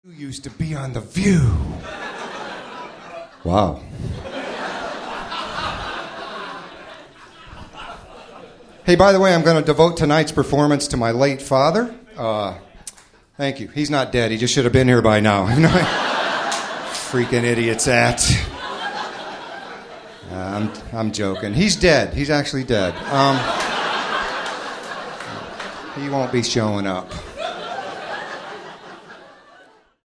You used to be on The View. Wow. Hey, by the way, I'm going to devote tonight's performance to my late father. Thank you. He's not dead. He just should have been here by now. Freaking idiots at. I'm joking. He's dead. He's actually dead. He won't be showing up.